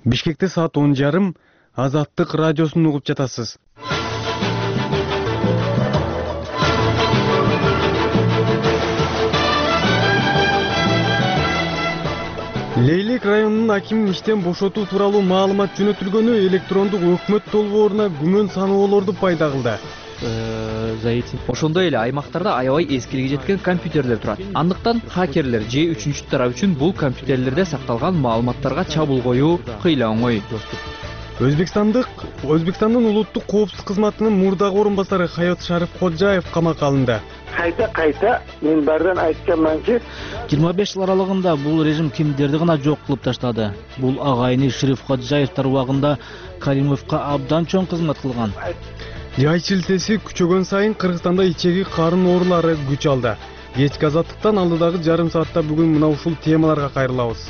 Бишкекте саат 10:30 Азаттык радиосун угуп жатасыз. Лейлек районунун акимин иштен бошотуу тууралуу маалымат жөнөтүлгөнү электрондук өкмөт долбооруна күмөн саноолорду пайда кылды. Ошондой эле аймактарда аябай эскилиги жеткен компьютерлер турат. Андыктан хакерлер же үчүнчү тарап үчүн бул компьютерлерде сакталган маалыматтарга чабуул коюу кыйла оңой. Өзбекстандын улуттук коопсуздук кызматынын мурдагы орун басары Хаят Шариф Ходжаев камакка алынды. Кайта мен баардан айтканманчы 25 жыл аралыгында бул режим кимдерди гана жок кылып таштады. Бул агайыны Шариф Ходжаевтар убагында Каримовго абдан чоң кызмат кылган. Жай шилтеси күчөгөн сайын Кыргызстанда ичеги карын оорулары күч алды. Кечки азаттыктан алдыдагы жарым саатта бүгүн мына ушул темаларга кайрылабыз.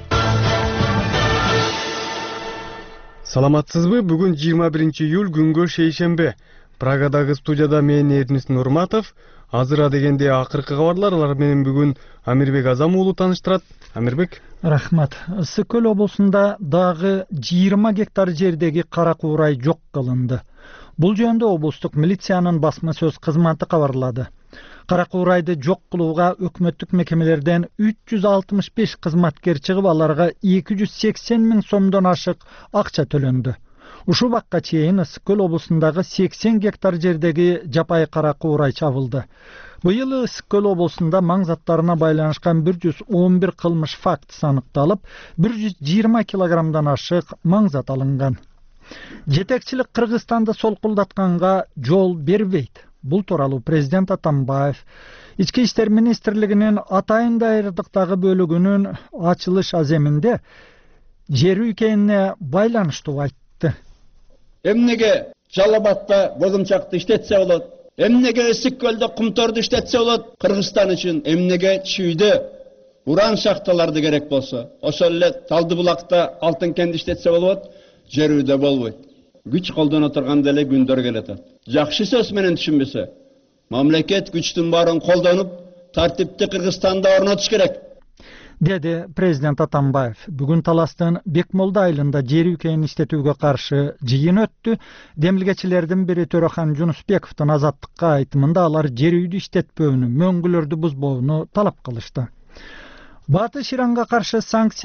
Саламатсызбы? Бүгүн 21 июль күнгө шейшембе. Прагадагы студияда мен Эрнис Нурматов. Азыр дегенде акыркы кабарлар, алар менен бүгүн Амирбек Азам уулу тааныштырат. Амирбек. Рахмат. Ысык көл облусунда дагы 20 гектар жердеги кара куурай жок кылынды. Бул жөнүндө облустук милициянын басма сөз кызматы кабарлады. Кара куурайды жок кылууга өкмөттүк мекемелерден 365 кызматкер чыгып, аларга 280 миң сомдон ашык акча төлөндү. Ушул убакка чейин Ысык көл облусундагы 80 гектар жердеги жапайы кара куурай чабылды. Быйыл Ысык көл облусунда маң заттарына байланышкан 111 кылмыш фактысы аныкталып, 120 килограммдан ашык маң зат алынган. Жетекчилик Кыргызстанды солкулдатканга жол бербейт. Бул тууралуу президент Атамбаев Ички иштер министрлигинин Атайын дайрдыктагы бөлүгүнүн ачылыш аземинде жер үйкенине байланыштуу айтты. Эмнеге Жалал Абадта бозумчакты иштетсе болот? Эмнеге Ысык көлдө кумторду иштетсе болот? Кыргызстан үчүн эмнеге Чүйдө уран шахталарды керек болсо, ошол эле Талды булакта алтын кенди иштетсе болот? Жерүүдө болбойт. Күч колдоно турганда эле күндөр келет. Жакшы сөз менен түшүнбөсө, мамлекет күчтүн баарын колдонуп, тартипти Кыргызстанда орнотуш керек, деди президент Атамбаев. Бүгүн Таластын Бекмолда айылында жер үйкенин иштетүүгө каршы жыйын өттү. Демилгечилердин бири Төрөхан Жунусбековдун Азаттыкка айтымында алар жер үйдү иштетпөөнү, мөңгүлөрдү бузбоону талап кылышты. Батыштын Иранга каршы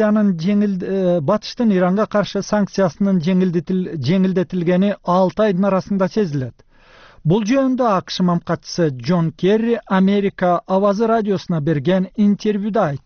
санкциясынын жеңилдетилгени 6 айдын арасында сезилет. Бул жөнүндө АКШ мамкатчысы Джон Керри Америка Авазы радиосуна берген интервьюда айтты.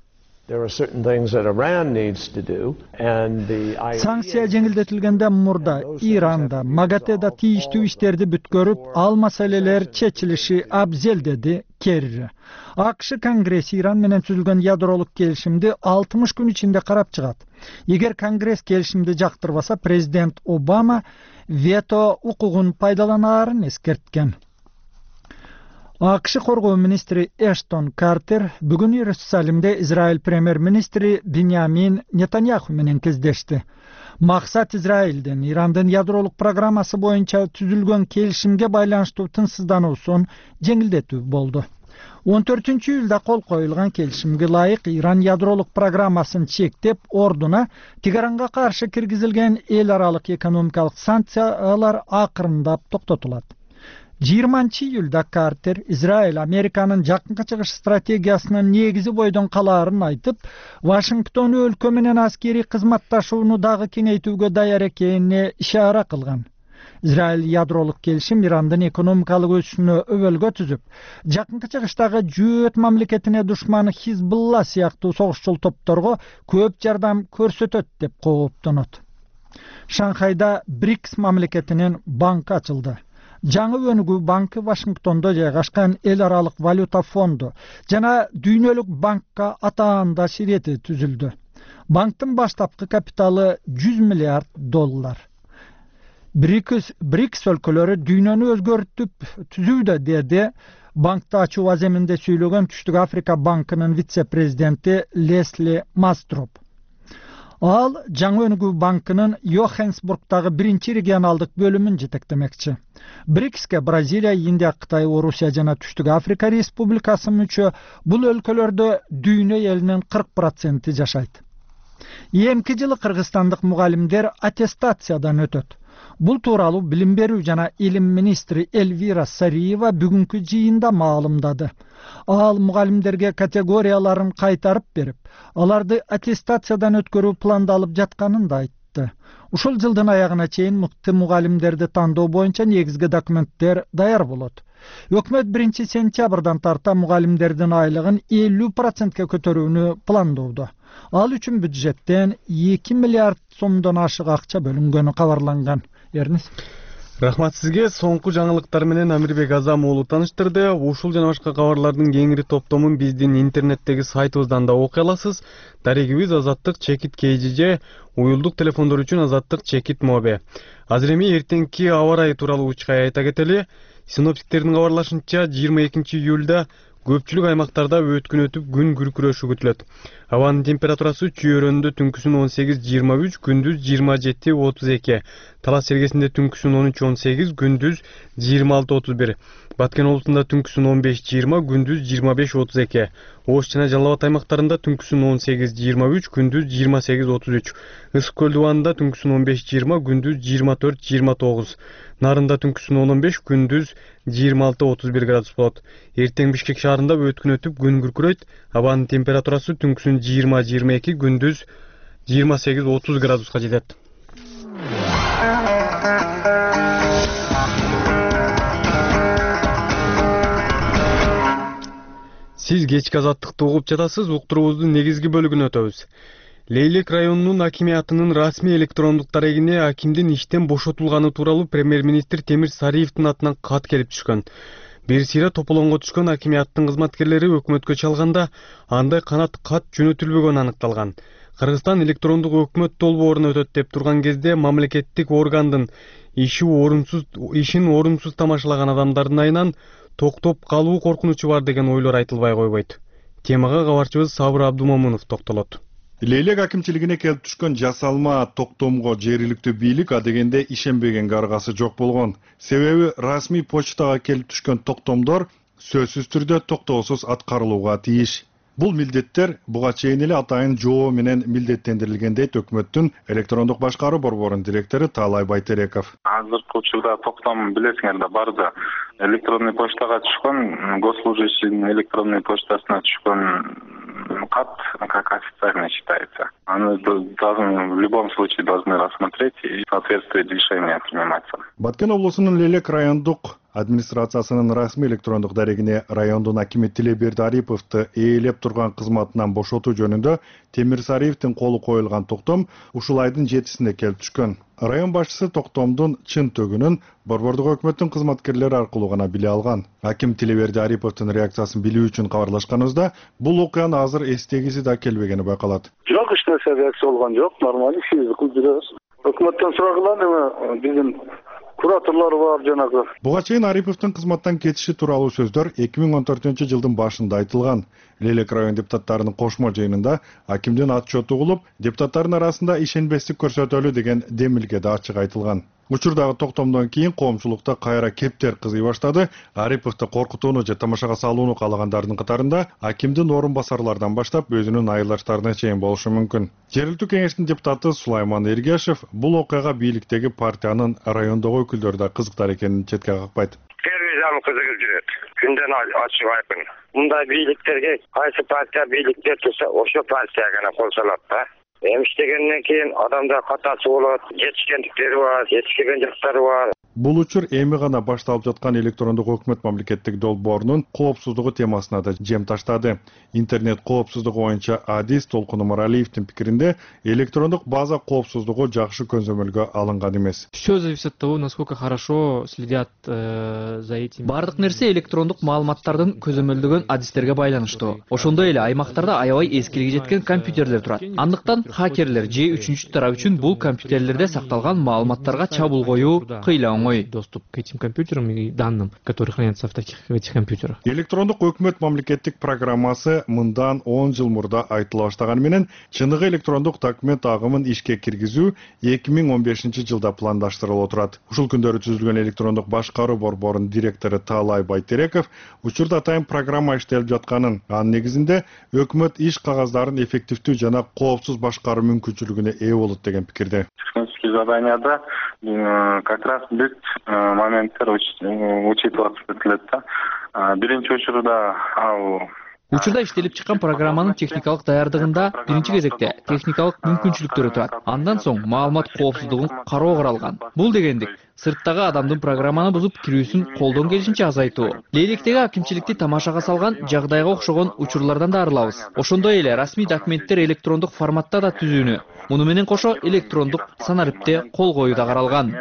Санкция жеңилдетилгенде мурда Иранда, МАГАТЭда тийиштүү иштерди бүткөрүп, ал маселелер чечилиши абзел, деди Керри. АКШ Конгресс Иран менен түзүлгөн ядролук келишимди 60 күн ичинде карап чыгат. Эгер Конгресс келишимди жактырбаса, президент Обама вето укугун пайдаланаарын эскерткен. АКШ коргоо министри Эштон Картер бүгүн Иерусалимде Израиль премьер-министри Биньямин Нетаньяху менен кездешти. Максат Израилдин Ирандын ядролук программасы боюнча түзүлгөн келишимге байланыштуу тынчсыздануусун жеңилдетүү болду. 14 июлда кол коюлган келишимге ылайык Иран ядролук программасын чектеп, ордуна Тегаранга каршы киргизилген эл аралык экономикалык санкциялар акырындап токтотулат. 20 июлда Картер Израиль Американын жакынкы чыгыш стратегиясынын негизи бойдон калаарын айтып, Вашингтон өлкө менен аскери кызматташууну дагы кеңейтүүгө даяр экенине ишара кылган. Израиль ядролук келишим Ирандын экономикалык өсүшүнө өбөлгө түзүп, жакынкы чыгыштагы жөөт мамлекетине душманы Хизбулла сыяктуу согушчул топторго көп жардам көрсөтөт деп кооптонот. Шанхайда БРИКС мамлекетинин банкы ачылды. Жаңы өнүгүү банкы Вашингтондо жайгашкан эл аралык валюта фонду жана дүйнөлүк банкка атаандаш ирети түзүлдү. Банктын баштапкы капиталы $100 миллиард. БРИКС өлкөлөрү дүйнөнү өзгөртүп түзүүдө, деди банкты ачуу аземинде сүйлөгөн Түштүк Африка банкынын вице-президенти Лесли Мастроп. Ал жаңы өнүгүү банкынын Йоханнесбургдагы 1-чи регионалдык бөлүмүн жетектемекчи. БРИКСке Бразилия, Индия, Кытай, Орусия жана Түштүк Африка Республикасы мүчө. Бул өлкөлөрдө дүйнө элинин 40% жашайт. Эмки жылы кыргызстандык мугалимдер аттестациядан өтөт. Бул тууралуу билим берүү жана илим министри Эльвира Сариева бүгүнкү жыйында маалымдады. Ал мугалимдерге категорияларын кайтарып берип, аларды аттестациядан өткөрүү пландалып жатканын да айтты. Ушул жылдын аягына чейин мыкты мугалимдерди тандоо боюнча негизги документтер даяр болот. Өкмөт 1-сентябрдан тарта мугалимдердин айлыгын 50%-ке көтөрүүнү пландоодо. Ал үчүн бюджеттен 2 миллиард сомдон ашык акча бөлүнгөнү кабарланган. Эрнис. Рахмат сизге. Соңку жаңылыктар менен Амирбек Азам уулу таныштырды. Ушул жана башка кабарлардын кеңири топтомун биздин интернеттеги сайтыбыздан да окуй аласыз. Дарегибиз Азаттык чекит KGJ, уюлдук телефондор үчүн Азаттык чекит Mobe. Азыр эми эртеңки аба ырайы тууралуу учкай айта кетели. Синоптиктердин кабарлашынча 22 июлда көпчүлүк аймактарда өткүн өтүп күн күркүрөшү күтүлөт. Абанын температурасы чүйөрөндө түнкүсүн 18-23, күндүз 27-32. Талас Сергесинде түнкүсүн 13-18, күндүз 26-31. Баткен облусунда түнкүсүн 15-20, күндүз 25-32. Ош жана Жалал Абад аймактарында түнкүсүн 18-23, күндүз 28-33. Ысык көл дубанында түнкүсүн 15-20, күндүз 24-29. Нарында түнкүсүн 15, күндүз 26-31 градус болот. Эртең Бишкек шаарында өткүн өтүп күн күркүрөйт. Абанын температурасы түнкүсүн 20-22, күндүз 28-30 градуска жетет. Сиз кечки Азаттыкты угуп жатасыз. Уктуруубуздун негизги бөлүгүнө өтөбүз. Лейлек районунун акимиятынын расмий электрондук дарегине акимдин иштен бошотулганы тууралуу премьер-министр Темир Сариевдин атынан кат келип түшкөн. Бир сыйра тополоңго түшкөн акимияттын кызматкерлери өкмөткө чалганда андай кат жөнөтүлбөгөнү аныкталган. Кыргызстан электрондук өкмөт долбоорун өтөт деп турган кезде мамлекеттик органдын ишин орунсуз тамашалаган адамдардын айынан токтоп калуу коркунучу бар деген ойлор айтылбай койбойт. Темага кабарчыбыз Сабыр Абдумомунов токтолот. Лейлек акимчилигине келип түшкөн жасалма токтомго жергиликтүү бийлик адегенде ишенбегенге аргасы жок болгон. Себеби расмий почтага келип түшкөн токтомдор сөзсүз түрдө токтоосуз аткарылууга тийиш. Бул милдеттер буга чейин эле атайын жоо менен милдеттендирилген дейт өкмөттүн электрондук башкаруу борборунун директору Таалай Байтереков. Азыркы учурда токтом билесиңер да барды. Электронный почтага түшкөн, госслужащийдин электронный почтасына түшкөн кат как официальный считается. Они в любом случае должны рассмотреть и в соответствии решения приниматься. Баткен облусунун Лейлек райондук администрациясынын расмий электрондук дарегине райондун акими Тилеберди Ариповду ээлеп турган кызматынан бошотуу жөнүндө Темир Сариевдин колу коюлган токтом ушул айдын 7-синде келип түшкөн. Район башчысы токтомдун чын төгүнүн борбордук өкмөттүн кызматкерлери аркылуу гана биле алган. Аким Тилеберди Ариповдун реакциясын билүү үчүн кабарлашканыбызда бул окуянын азыр эстегиси да келбегени байкалат. Жок, эч нерсе реакция болгон жок, нормалдуу ишибизди кылып жүрөбүз. Өкмөттөн сурагыла, биздин кураторлор бар жанагы. Буга чейин Ариповдун кызматтан кетиши тууралуу сөздөр 2014-жылдын башында айтылган. Лейлек район депутаттарынын кошмо жыйынында акимдин отчету угулуп, депутаттардын арасында ишенбестик көрсөтөлү деген демилге да ачык айтылган. Учурдагы токтомдон кийин коомчулукта кайра кептер кызый баштады. Ариповду коркутууну же тамашага салууну каалагандардын катарында акимдин орун басарлардан баштап өзүнүн айылдаштарына чейин болушу мүмкүн. Жергиликтүү кеңештин депутаты Сулайман Эргешев бул окуяга бийликтеги партиянын райондогу өкүлдөрү да кызыктар экенин четке какпайт. Терроризм кызыгып жүрөт. Күндөн ачык айкын. Мындай бийликтерге кайсы партия бийликте турса, ошо партия гана кол салат да. Иштегенден кийин адамда катасы болот, жетишкендиктери бар, жетишпеген жактары бар. Бул учур эми гана башталып жаткан электрондук өкмөт мамлекеттик долбоорунун коопсуздугу темасына да жем таштады. Интернет коопсуздугу боюнча Адис Толкун Умаралиевдин пикиринде электрондук база коопсуздугу жакшы көзөмөлгө алынган эмес. Всё зависит от того, насколько хорошо следят за этим. Бардык нерсе электрондук маалыматтардын көзөмөлдөгөн адистерге байланыштуу. Ошондой эле аймактарда аябай эскилиги жеткен компьютерлер турат. Андыктан хакерлер же үчүнчү тарап үчүн бул компьютерлерде сакталган маалыматтарга чабуул коюу кыйла оңой. оңой. Доступ к этим компьютерам и данным, которые хранятся в этих компьютерах. Электрондук өкмөт мамлекеттик программасы мындан 10 жыл мурда айтыла баштаган менен чыныгы электрондук документ агымын ишке киргизүү 2015 жылда пландаштырылып турат. Ушул күндөрү түзүлгөн электрондук башкаруу борборунун директору Таалай Байтереков учурда атайын программа иштелип жатканын, анын негизинде өкмөт иш кагаздарын эффективдүү жана коопсуз башкаруу мүмкүнчүлүгүнө ээ болот деген пикирде. Технические задания как раз бүт моменттер учитываться этилет да. Биринчи учурда ал Учурда иштелип чыккан программанын техникалык даярдыгында биринчи кезекте техникалык мүмкүнчүлүктөрү турат. Андан соң маалымат коопсуздугун кароо каралган. Бул дегендик сырттагы адамдын программаны бузуп кирүүсүн колдон келишинче азайтуу. Лейлектеги акимчиликти тамашага салган жагдайга окшогон учурлардан да арылабыз. Ошондой эле расмий документтер электрондук форматта да түзүүнү. Муну менен кошо электрондук санариптте кол коюу да каралган.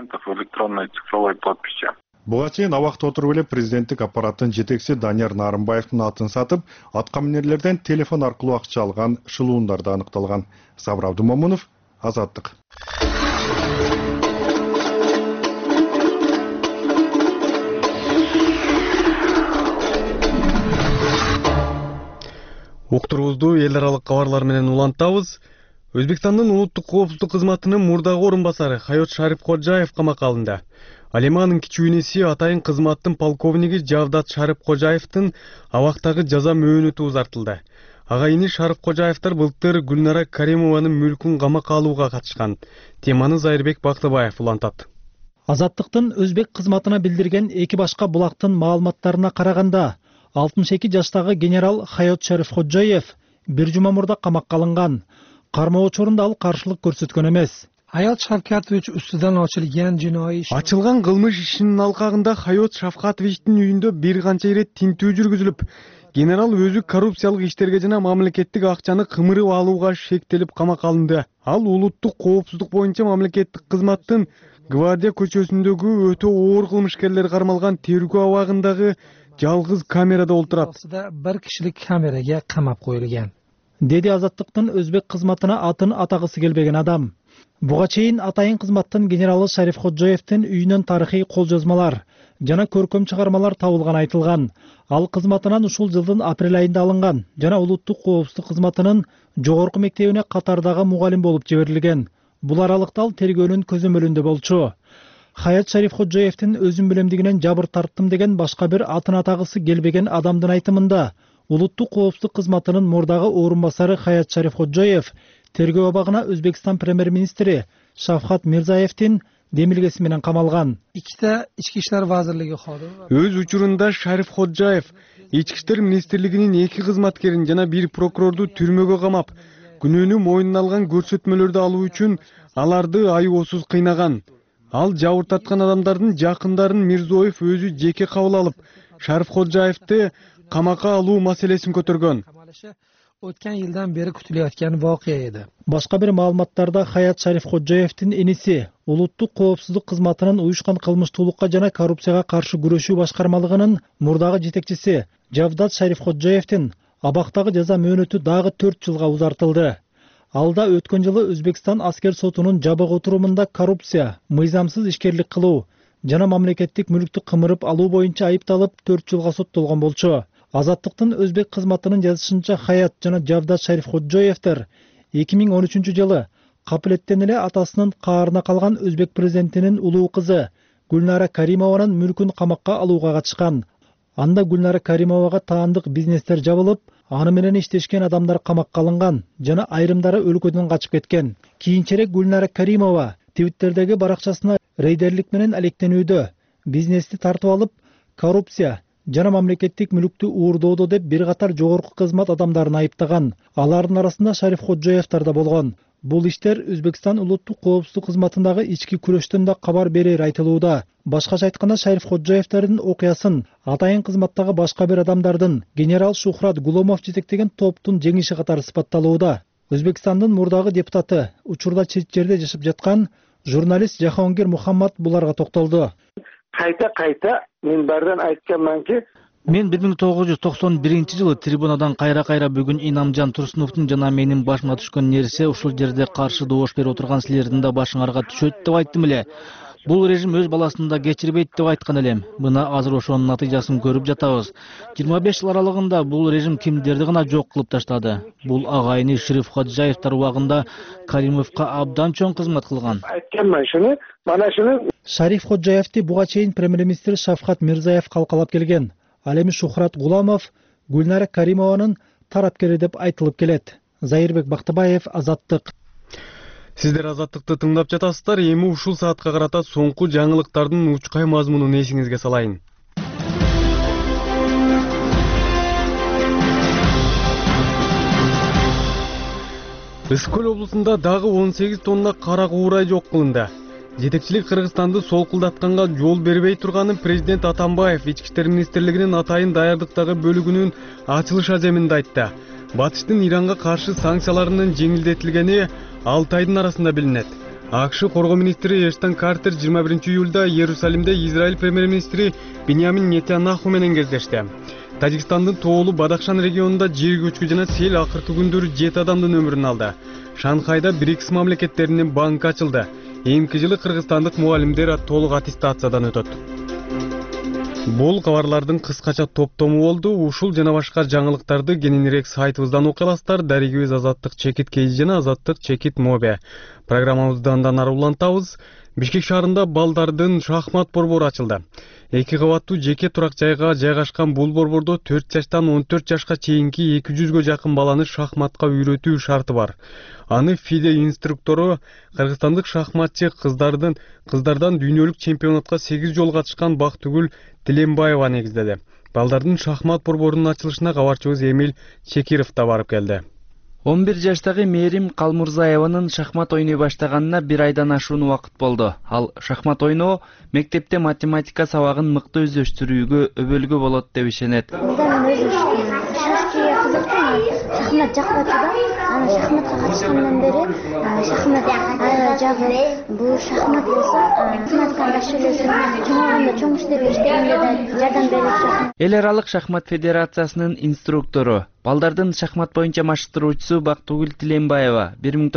Буга чейин абакта отуруп эле президенттик аппараттын жетекчиси Данияр Нарымбаевдин атын сатып, аткаминерлерден телефон аркылуу акча алган шылуундар да аныкталган. Сабыр Абдумомунов, Азаттык. Уктуруубузду эл аралык кабарлар менен улантабыз. Өзбекстандын улуттук коопсуздук кызматынын мурдагы орун басары Хайот Шарипкожаев камакка алынды. Ал эми анын кичүү иниси атайын кызматтын полковниги Жавдат Шарипкожаевдин абактагы жаза мөөнөтү узартылды. Ага ини Шарипкожаевдер былтыр Гүлнара Каримованын мүлкүн камакка алууга катышкан. Теманы Зайырбек Бактыбаев улантат. Азаттыктын өзбек кызматына билдирген эки башка булактын маалыматтарына караганда 62 жаштагы генерал Хайот Шарипкожаев бир жума мурда камакка алынган. Кармоо учурунда ал каршылык көрсөткөн эмес. Hayot Shavkatovich ustidan ochilgan jinoiy ish. Ачылган кылмыш ишинин алкагында Хайот Шавкатовичтин үйүндө бир канча ирет тинтүү жүргүзүлүп, генерал өзү коррупциялык иштерге жана мамлекеттик акчаны кымырып алууга шектелип камакка алынды. Ал улуттук коопсуздук боюнча мамлекеттик кызматтын Гвардия көчөсүндөгү өтө оор кылмышкерлер кармалган тергөө абагындагы жалгыз камерада олтурат. Bir kişilik kameraga qamab qo'yilgan. Деди Азаттыктын өзбек кызматына атын атагысы келбеген адам. Буга чейин атайын кызматтын генералы Шарипкожаевдин үйүнөн тарыхый колжозмалар жана көркөм чыгармалар табылган айтылган. Ал кызматынан ушул жылдын апрель айында алынган жана улуттук коопсуздук кызматынын жогорку мектебине катардагы мугалим болуп жиберилген. Бул аралыкта ал тергөөнүн көзөмөлүндө болчу. Хайот Шарипкожаевдин өзүм билемдигинен жабыр тарттым деген башка бир атын атагысы келбеген адамдын айтымында улуттук коопсуздук кызматынын мурдагы орун басары Хайот Шарипкожаев тергөө абагына Өзбекстан премьер-министри Шавкат Мирзаевдин демилгеси менен камалган. Ikkita Ichki ishlar vazirligi xodimi. Өз учурунда Шарипкожаев Ички иштер министрлигинин эки кызматкерин жана бир прокурорду түрмөгө камап, күнөөнү мойнуна алган көрсөтмөлөрдү алуу үчүн аларды айоосуз кыйнаган. Ал жабыр тарткан адамдардын жакындарын Мирзоев өзү жеке кабыл алып, Шарипкожаевди камакка алуу маселесин көтөргөн. O'tgan yildan beri kutilayotgan voqea edi. Башка бир маалыматтарда Хайот Шарипкожаевдин иниси улуттук коопсуздук кызматынын уюшкан кылмыштуулукка жана коррупцияга каршы күрөшүү башкармалыгынын мурдагы жетекчиси Жавдат Шарипкожаевдин абактагы жаза мөөнөтү дагы 4 жылга узартылды. Алда өткөн жылы Өзбекстан аскер сотунун жабык отурумунда коррупция, мыйзамсыз ишкерлик кылуу жана мамлекеттик мүлктү кымырып алуу боюнча айыпталып 4 жылга соттолгон болчу. Азаттыктын өзбек кызматынын жазышынча Хайот жана Жавдат Шарипкожаевдер 2013 жылы капилеттен эле атасынын каарына калган өзбек президентинин улуу кызы Гүлнара Каримованын мүлкүн камакка алууга катышкан. Анда Гүлнара Каримовага таандык бизнестер жабылып, аны менен иштешкен адамдар камакка алынган жана айрымдары өлкөдөн качып кеткен. Кийинчерээк Гүлнара Каримова Twitter'деги баракчасына рейдерлик менен алектенүүдө, бизнести тартып алып, коррупция жана мамлекеттик мүлктү уурдоодо деп бир катар жогорку кызмат адамдарын айыптаган. Алардын арасында Шарипкожаевдер да болгон. Бул иштер Өзбекстан улуттук коопсуздук кызматындагы ички күрөштөн да кабар берер айтылууда. Башкача айтканда Шарипкожаевдердин окуясын атайын кызматтагы башка бир адамдардын генерал Шухрат Гуломов жетектеген топтун жеңиши катары сыпатталууда. Өзбекстандын мурдагы депутаты, учурда чет жерде жашап жаткан журналист Жахонгир Мухаммад буларга токтолду. Кайта минбардан айтканманки, Мен 1991 жылы трибунадан кайра бүгүн Инамжан Турсуновдун жана менин башыма түшкөн нерсе ушул жерде каршы добош берип отурган силердин да башыңарга түшөт деп айттым эле. Бул режим өз баласын да кечирбейт деп айткан элем. Мына азыр ошонун натыйжасын көрүп жатабыз. 25 жыл аралыгында бул режим кимдерди гана жок кылып таштады. Бул агайыны Шыриф Ходжаевтар убагында Каримовго абдан чоң кызмат кылган. Айтканмын шуну, мана шуну. Шариф Ходжаевди буга чейин премьер-министр Шавкат Мирзаев калкалап келген. Ал эми Шухрат Гуламов Гүлнара Каримованын тарапкери деп айтылып келет. Зайырбек Бактыбаев, Азаттык. Сиздер Азаттыкты тыңдап жатасыздар. Эми ушул саатка карата соңку жаңылыктардын учкай мазмунун эсиңизге салайын. Ысык көл облусунда дагы 18 тонна кара куурай жок кылынды. Жетекчилик Кыргызстанды солкулдатканга жол бербей турганын президент Атамбаев Ички иштер министрлигинин атайын даярдыктагы бөлүгүнүн ачылыш аземинде айтты. Батыштын Иранга каршы санкцияларынын жеңилдетилгени 6 айдын арасында билинет. АКШ коргоо министри Эштон Картер 21 июлда Иерусалимде Израиль премьер-министри Биньямин Нетаньяху менен кездешти. Тажикстандын тоолуу Бадахшан регионунда жер көчкү жана сел акыркы күндөрү 7 адамдын өмүрүн алды. Шанхайда БРИКС мамлекеттеринин банкы ачылды. Эмки жылы кыргызстандык мугалимдер толук аттестациядан өтөт. Бул кабарлардын кыскача топтому болду. Ушул жана башка жаңылыктарды кененирээк сайтыбыздан окуй аласыздар. Дарегибиз Азаттык Чекит KG жана Азаттык Чекит Мобе. Программабызды андан ары улантабыз. Бишкек шаарында балдардын шахмат борбору ачылды. 2 кабаттуу жеке турак жайга жайгашкан бул борбордо 4 жаштан 14 жашка чейинки 200гө жакын баланы шахматка үйрөтүү шарты бар. Аны FIDE инструктору кыргызстандык шахматчы кыздардан дүйнөлүк чемпионатка 8 жолу катышкан Бактыгүл Тилембаева негиздеди. Балдардын шахмат борборунун ачылышына кабарчыбыз Эмил Чекиров да барып келди. 11 жаштагы Мерим Калмурзаеванын шахмат ойной баштаганына 1 айдан ашуун убакыт болду. Ал шахмат ойноо мектепте математика сабагын мыкты өздөштүрүүгө өбөлгө болот деп ишенет. Шахмат жакпады да, аны шахматка катышкандан бери шахмат жагы бул шахмат болсо, шахматтан башкалесин чоңойгондо чоң иштерге иштегенде да жардам берет. Эл аралык шахмат федерациясынын инструктору, балдардын шахмат боюнча маштыруучусу Бактыгүл Тилембаева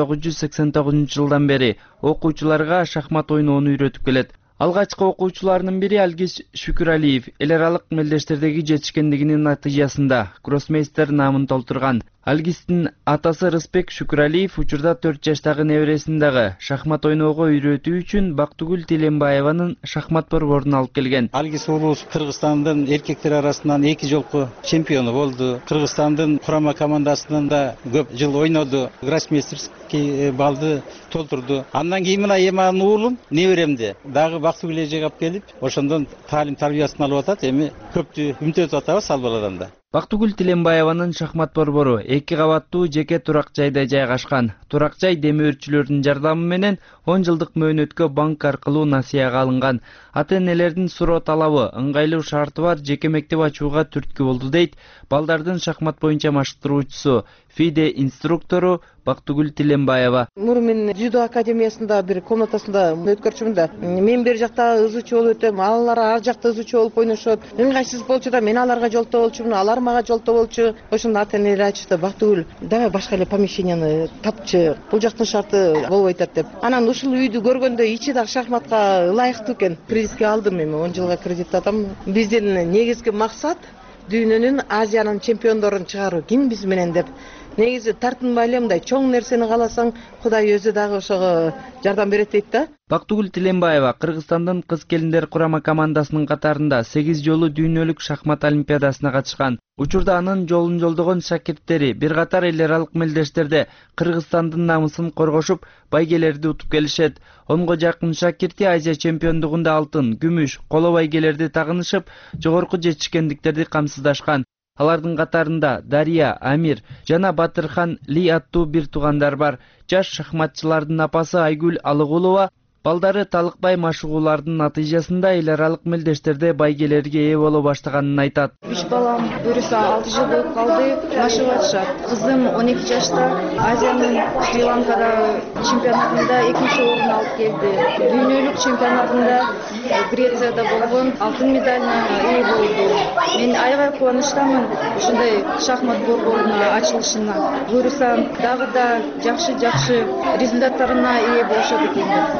1989 жылдан бери окуучуларга шахмат ойноону үйрөтүп келет. Алгачкы окуучуларынын бири Алгиз Шүкүралиев эл аралык мелдештердеги жетишкендигинин натыйжасында гроссмейстер наамын толтурган. Алгиздин атасы Рыспек Шүкүралиев учурда 4 жаштагы небересин дагы шахмат ойноого үйрөтүү үчүн Бактыгүл Тилембаеванын шахмат борборунан алып келген. Алгиз уулубуз Кыргызстандын эркектер арасынан 2 жолку чемпиону болду. Кыргызстандын курама командасынан да көп жыл ойноду. Гроссмейстерский балды толтурду. Андан кийин мына эманын уулум неберемди дагы Бактыгүл эжеге алып келип, ошондон таалим тарбиясын алып атат. Эми көптү үмүт атабыз ал баладан да. Бактыгүл Тилембаеванын шахмат борбору 2 кабаттуу жеке турак жайда жайгашкан. Турак жай демөөрчүлөрдүн жардамы менен 10 жылдык мөөнөткө банк аркылуу насыяга алынган. Ата-энелердин суроо талабы ыңгайлуу шарты бар жеке мектеп ачууга түрткү болду дейт балдардын шахмат боюнча маштыруучусу FIDE инструктору Бактыгүл Тилембаева. Мурун мен дзюдо академиясында бир комнатасында өткөрчүмүн да. Мен бер жакта ызычуу болуп өтөм, алар ар жакта ызычуу болуп ойношот. Ыңгайсыз болчу да мен аларга жолтоо болчумун, алар мага жолтоо болчу. Ошондо ата-энелер айтышты, Бактыгүл, давай башка эле помещенияны тапчы. Бул жактын шарты болбой атат деп. Анан ушул үйдү көргөндө ичи дагы шахматка ылайыктуу экен. Кредитке алдым эми 10 жылга кредит атам. Биздин негизги максат дүйнөнүн Азиянын чемпиондорун чыгаруу. Ким биз менен деп. Негизи тартынбай эле мындай чоң нерсени кааласаң, Кудай өзү дагы ошого жардам берет дейт да. Бактыгүл Тилембаева Кыргызстандын кыз-келиндер курама командасынын катарында 8 жолу дүйнөлүк шахмат олимпиадасына катышкан. Учурда анын жолун жолдогон шакирттери бир катар эл аралык мелдештерде Кыргызстандын намысын коргошуп, байгелерди утуп келишет. 10го жакын шакирти Азия чемпиондугунда алтын, күмүш, коло байгелерди тагынышып, жогорку жетишкендиктерди камсыздашкан. Алардын катарында Дария, Амир жана Батырхан Ли аттуу бир туугандар бар. Жаш шахматчылардын апасы Айгүл Алыгулова балдары талыкпай машыгуулардын натыйжасында эл аралык мелдештерде байгелерге ээ боло баштаганын айтат. 3 балам өрүсү 6 жыл болуп калды, машыгып атышат. Кызым 12 жашта Азиянын Шри-Ланкада чемпионатында 2-чи орун алып келди. Дүйнөлүк чемпионатында Грецияда болгон алтын медалына ээ болду. Мен аябай кубанычтамын ушундай шахмат борборунун ачылышына. Буюрсам дагы да жакшы результаттарына ээ болушат экен.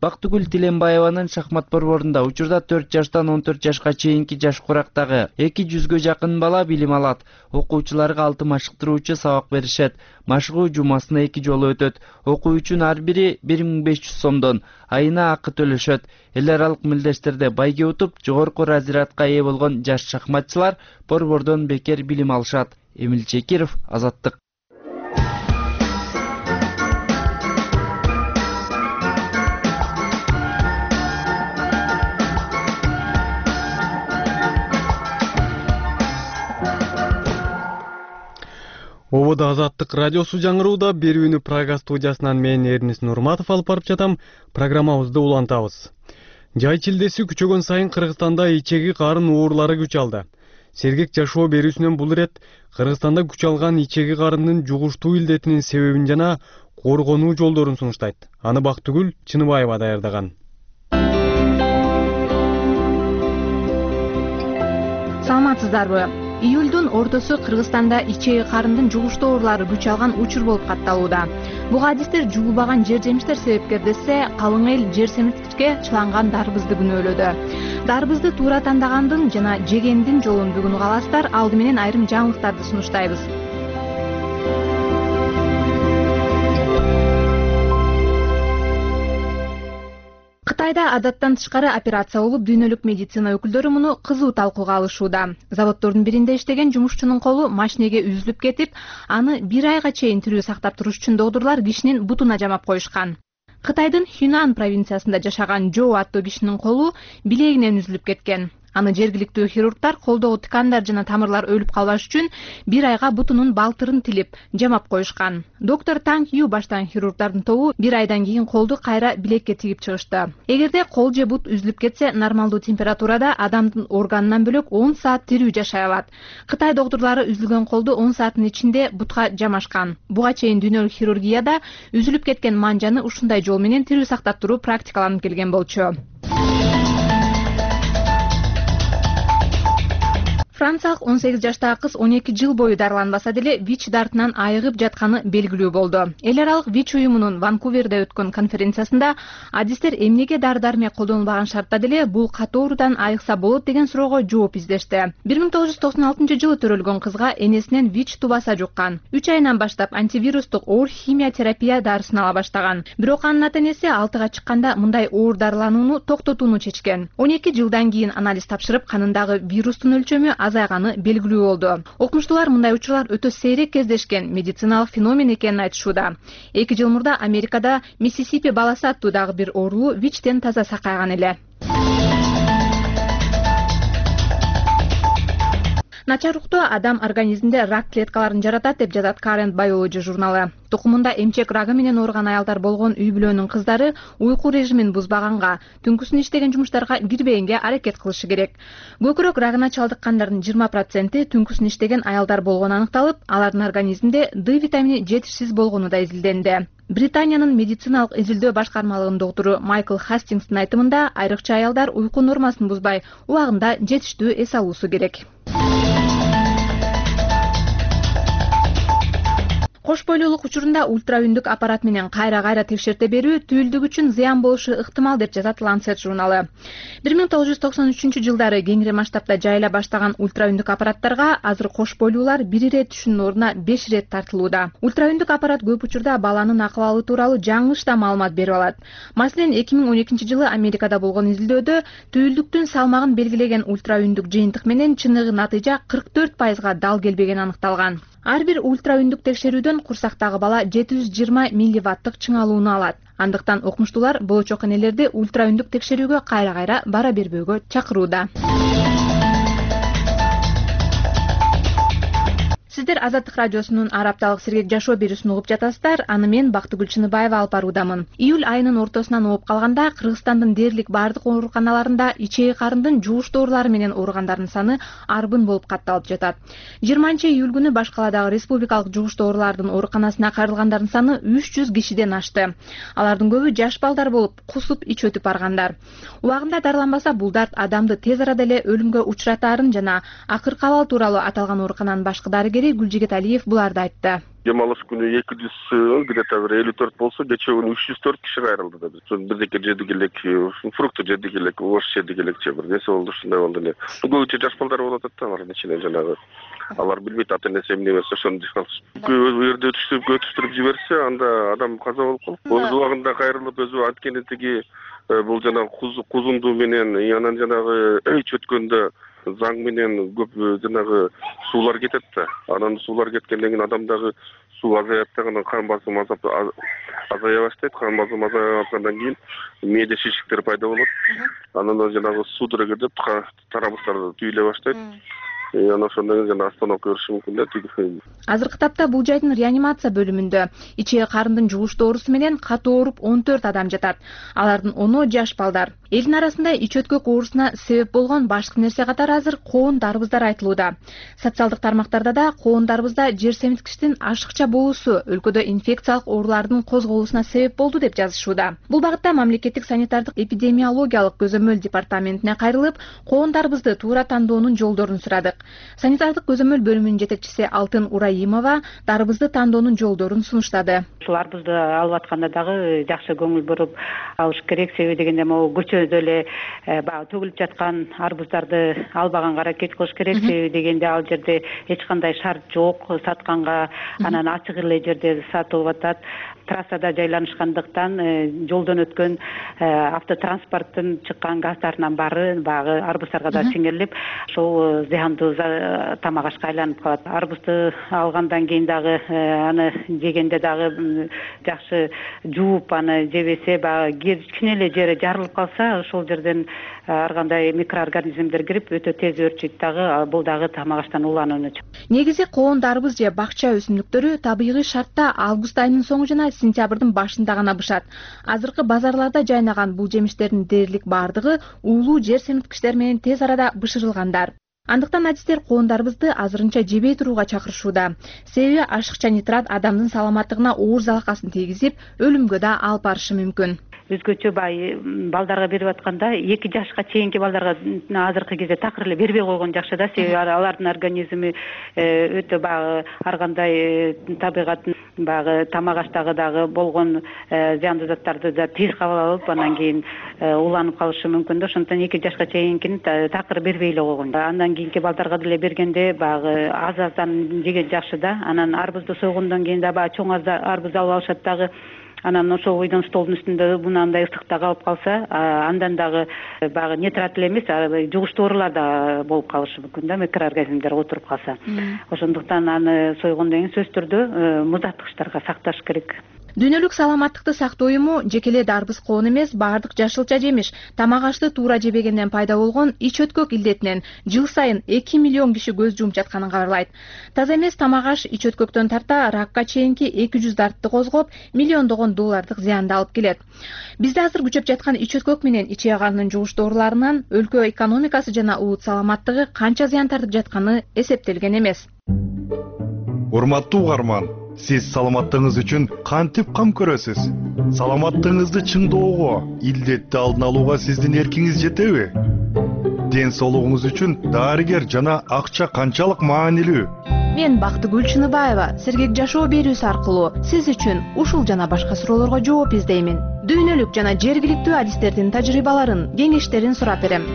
Бактыгүл Тиленбаеванын шахмат борборунда учурда 4 жаштан 14 жашка чейинки жаш курактагы 200га жакын бала билим алат. Окуучуларга 6 машыктыруучу сабак беришет. Машыгуу жумасына 2 жолу өтөт. Окуу үчүн ар бири 1500 сомдон айына акы төлөшөт. Эл аралык мелдештерде байге утуп, жогорку разрядка ээ болгон жаш шахматчылар борбордон бекер билим алышат. Эмил Чекиров, Азаттык. Обода Азаттык радиосу жаңырууда берүүнү Прага студиясынан мен Эрнис Нурматов алып барып жатам. Программабызды улантабыз. Жай чилдеси күчөгөн сайын Кыргызстанда ичеги карын оорлары күч алды. Сергек жашоо берүүсүнөн бул ирет Кыргызстанда күч алган ичеги карындын жугуштуу илдетинин себебин жана коргонуу жолдорун сунуштайт. Аны Бактыгүл Чыныбаева даярдаган. Саламатсыздарбы? Июлдун ортосу Кыргызстанда ичеги карындын жугуштуу оорлары күч алган учур болуп катталууда. Буга адистер жуулбаган жер жемиштер себепкер десе, калың эл жер семирткичке чыланган дарбызды күнөөлөдү. Дарбызды туура тандагандын жана жегендин жолун бүгүн угаласыздар. Алды менен айрым жаңылыктарды сунуштайбыз. Кытайда адаттан тышкары операция болуп, дүйнөлүк медицина өкүлдөрү муну кызуу талкууга алышууда. Заводдордун биринде иштеген жумушчунун колу машинеге үзүлүп кетип, аны 1 айга чейин тирүү сактап туруш үчүн доктурлар кишинин бутуна жамап коюшкан. Кытайдын Хюнан провинциясында жашаган Жо аттуу кишинин колу билегинен үзүлүп кеткен. Аны жергиликтүү хирургдар колдогу тыкандар жана тамырлар өлүп калбаш үчүн 1 айга бутунун балтырын тилип жамап коюшкан. Доктор Танг Ю баштаган хирургдардын тобу 1 айдан кийин колду кайра билекке тигип чыгышты. Эгерде кол же бут үзүлүп кетсе, нормалдуу температурада адамдын органынан бөлөк 10 саат тирүү жашай алат. Кытай доктурлары үзүлгөн колду 10 сааттын ичинде бутка жамашкан. Буга чейин дүйнөлүк хирургияда үзүлүп кеткен манжаны ушундай жол менен тирүү сактап туруу практикаланып келген болчу. Франциялык 18 жаштагы кыз 12 жыл бою дарыланбаса деле ВИЧ дартынан айыгып жатканы белгилүү болду. Эл аралык ВИЧ уюмунун Ванкуверде өткөн конференциясында адистер эмнеге дары-дармек колдонулбаган шартта деле бул катуу оорудан айыкса болот деген суроого жооп издешти. 1996 төрөлгөн кызга энесинен ВИЧ тубаса жуккан. 3 айынан баштап антивирустук оор химия терапия дарысын ала баштаган. Бирок анын ата-энеси 6 чыкканда мындай оор дарыланууну токтотууну чечкен. 12 жылдан кийин анализ тапшырып, канындагы вирустун өлчөмү азайганы белгилүү болду. Окумуштуулар мындай учурлар өтө сейрек кездешкен медициналык феномен экенин айтышууда. 2 жыл мурда Америкада Миссисипи баласы аттуу дагы бир оорулуу ВИЧтен таза сакайган эле. Начар уктоо адам организминде рак клеткаларын жаратат деп жазат Current Biology журналы. Тукумунда эмчек рагы менен ооруган аялдар болгон үй бүлөнүн кыздары уйку режимин бузбаганга, түнкүсүн иштеген жумуштарга кирбегенге аракет кылышы керек. Көкүрөк рагына чалдыккандардын 20% түнкүсүн иштеген аялдар болгону аныкталып, алардын организминде D витамини жетишсиз болгону да изилденди. Британиянын медициналык изилдөө башкармалыгынын доктуру Майкл Хастингстын айтымында, айрыкча аялдар уйку нормасын бузбай, убагында жетиштүү эс алуусу керек. Кош бойлуулук учурунда ультраүндүк аппарат менен кайра текшерте берүү түйүлдүк үчүн зыян болушу ыктымал деп жазат Lancet журналы. 1993 жылдары кеңири масштабта жайыла баштаган ультраүндүк аппараттарга азыр кош бойлуулар 1 ирет түшүнүн ордуна 5 ирет тартылууда. Ультраүндүк аппарат көп учурда баланын акыбалы тууралуу жаңылыш да маалымат берип алат. Маселен, 2012 жылы Америкада болгон изилдөөдө түйүлдүктүн салмагын белгилеген ультраүндүк жыйынтык менен чыныгы натыйжа 44%га дал келбегени аныкталган. Ар бир ультраүндүк текшерүүдөн курсактагы бала 720 милливаттык чыңалууну алат. Андыктан окумуштуулар болочок энелерди ультраүндүк текшерүүгө кайра бара бербөөгө чакырууда. Сиздер Азаттык радиосунун ар апталык сергек жашоо берүүсүн угуп жатасыздар. Аны мен Бактыгүл Чыныбаева алып баруудамын. Июль айынын ортосунан угуп калганда Кыргызстандын дээрлик бардык ооруканаларында ичеги карындын жугуштуу оорулары менен ооругандардын саны арбын болуп катталып жатат. 20-июль күнү баш каладагы республикалык жугуштуу оорулардын ооруканасына кайрылгандардын саны 300 кишиден ашты. Алардын көбү жаш балдар болуп, кусуп ич өтүп баргандар. Убагында дарыланбаса, бул дарт адамды тез арада эле өлүмгө учуратаарын жана акыркы абал тууралуу аталган оорукананын башкы дарыгери бири Гүлжигит Алиев буларды айтты. Демалыш күнү 200 где-то 54 болсо, кече күнү 304 киши кайрылды да. Бирдеке жедик элек, фрукты жедик элек, овощ жедик элек же бир нерсе болду, ушундай болду эле. Көбүнчө жаш балдар болуп атат да, алардын ичинен жанагы. Алар билбейт ата энеси эмне берсе ошону жеп калышат. Көбү жерде өтүштүрүп жиберсе, анда адам каза болуп калат. Өз убагында кайрылып, өзү анткени тиги бул жанагы кузунду менен, анан жанагы чөткөндө заң менен көп жанагы суулар кетет да. Анан суулар кеткенден кийин адамдагы суу азаят да, кан басымы азая баштайт. Кан басымы азайгандан кийин мээде шишиктер пайда болот. Анан жанагы судорога деп тарабыстар түйүлө баштайт. Анан ошондон кийин жана остановка бериши мүмкүн да. Азыркы тапта бул жайдын реанимация бөлүмүндө ичээ карындын жугуш доорусу менен катуу ооруп 14 адам жатат. Алардын 10 жаш балдар. Элдин арасында ич өткөк оорусуна себеп болгон башкы нерсе катары азыр коон дарбыздар айтылууда. Социалдык тармактарда да коон дарбызда жер семиткичтин ашыкча болуусу өлкөдө инфекциялык оорулардын козголуусуна себеп болду деп жазышууда. Бул багытта мамлекеттик санитардык эпидемиологиялык көзөмөл департаментине кайрылып, коон дарбызды туура тандоонун жолдорун сурадык. Санитардык көзөмөл бөлүмүнүн жетекчиси Алтын Ураимова дарбызды тандоонун жолдорун сунуштады. Ушул арбызды алып атканда дагы жакшы көңүл буруп алыш керек. Себеби дегенде могу көчөдө эле баягы төгүлүп жаткан арбыздарды албаганга аракет кылыш керек. Себеби дегенде ал жерде эч кандай шарт жок, сатканга анан ачык эле жерде сатылып атат. Трассада жайланышкандыктан жолдон өткөн автотранспорттун чыккан газдарынын баары баягы арбызддарга да сиңирилип, ошол зыяндуу тамак ашка айланып калат. Арбызды алгандан кийин дагы аны жегенде дагы жакшы жууп аны жебесе, баягы кичине эле жери жарылып калса, ошол жерден ар кандай микроорганизмдер кирип өтө тез өрчүйт дагы, бул дагы тамак аштан уланууну. Негизи коон дарбыз же бакча өсүмдүктөрү табигый шартта август айынын соңу жана сентябрдын башында гана бышат. Азыркы базарларда жайнаган бул жемиштердин дээрлик бардыгы уулуу жер семиткичтер менен тез арада бышырылгандар. Андыктан адистер коон дарбызды азырынча жебей турууга чакырышууда. Себеби ашыкча нитрат адамдын саламаттыгына оор залакасын тийгизип, өлүмгө да алып барышы мүмкүн. Өзгөчө балдарга берип атканда 2 жашка чейинки балдарга азыркы кезде такыр эле бербей койгон жакшы да. Себеби алардын организми өтө баягы ар кандай табигаттын баягы тамак аштагы дагы болгон зыяндуу заттарды да тез кабыл алып, анан кийин уланып калышы мүмкүн да. Ошондон 2 жашка чейинкини такыр бербей эле койгон. Андан кийинки балдарга деле бергенде баягы аз-аздан жеген жакшы да. Анан арбызды сойгондон кийин да баягы чоң арбыз алып алышат дагы. Анан ошол бойдон столдун үстүндө мынандай ысыкта калып калса, андан дагы баягы нитрат эле эмес, жугуш доорулар да болуп калышы мүмкүн да, микроорганизмдер отуруп калса. Ошондуктан аны сойгондон кийин сөзсүз түрдө музаткычтарга сакташ керек. Дүйнөлүк саламаттыкты сактоо уюму жеке эле дарбыз коон эмес, баардык жашылча жемиш, тамак ашты туура жебегенден пайда болгон ич өткөк илдетинен жыл сайын 2 миллион киши көз жумуп жатканын кабарлайт. Таза эмес тамак аш ич өткөктөн тарта ракка чейинки 200 дартты козгоп, миллиондогон доллардык зыянды алып келет. Бизде азыр күчөп жаткан ич өткөк менен ичээ карынын жугуш дооруларынан өлкө экономикасы жана улут саламаттыгы канча зыян тартып жатканы эсептелген эмес. Урматтуу угарман, сиз саламаттыгыңыз үчүн кантип кам көрөсүз? Саламаттыгыңызды чыңдоого, илдетти алдын алууга сиздин эркиңиз жетеби? Ден соолугуңуз үчүн дарыгер жана акча канчалык маанилүү? Мен Бактыгүл Чыныбаева сергек жашоо берүүсү аркылуу сиз үчүн ушул жана башка суроолорго жооп издеймин. Дүйнөлүк жана жергиликтүү адистердин тажрыйбаларын, кеңештерин сурап берем.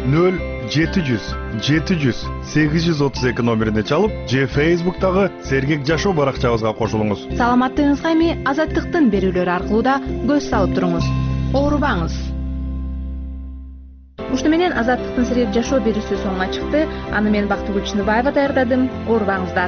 0-700-832 номерине чалып, же Facebook'тагы сергек жашоо баракчабызга кошулуңуз. Саламаттыгыңызга эми Азаттыктын берүүлөрү аркылуу да көз салып туруңуз. Оорубаңыз. Ушуну менен Азаттыктын сергек жашоо берүүсү соңуна чыкты. Аны мен Бактыгүл Чыныбаева даярдадым. Оорубаңыздар.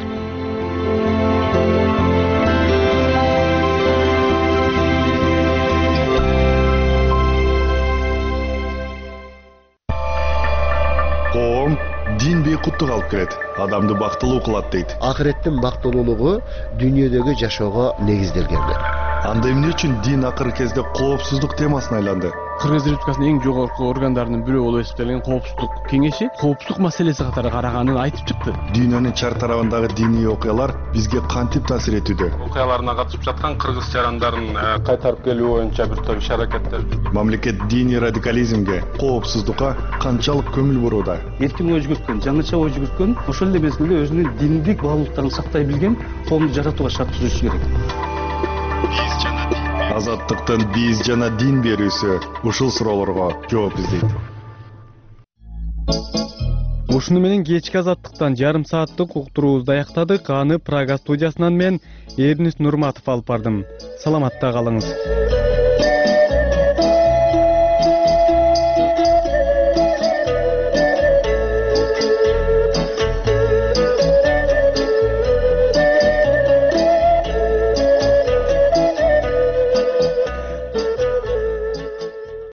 Коом дин бейкуттук алып келет, адамды бактылуу кылат дейт. Акыреттин бактылуулугу дүйнөдөгү жашоого негизделген. Анда эмне үчүн дин акыркы кезде коопсуздук темасына айланды? Кыргыз Республикасынын эң жогорку органдарынын бирөө болуп эсептелген коопсуздук кеңеши коопсуздук маселеси катары караганын айтып чыкты. Дүйнөнүн чар тарабындагы диний окуялар бизге кантип таасир этүүдө? Окуяларына катышып жаткан кыргыз жарандарын кайтарып келүү боюнча бир топ иш-аракеттер. Мамлекет диний радикализмге, коопсуздукка канчалык көңүл бурууда? Эркин ой жүгүрткөн, жаңыча ой жүгүрткөн, ошол эле мезгилде өзүнүн диндик баалуулуктарын сактай билген коомду жаратууга шарт түзүш керек. Азаттыктын биз жана дин берүүсү ушул суроолорго жооп издейт. Ушуну менен кечки азаттыктан жарым сааттык уктуруубузду аяктадык. Аны Прага студиясынан мен Эрнис Нурматов алып бардым. Саламатта калыңыз.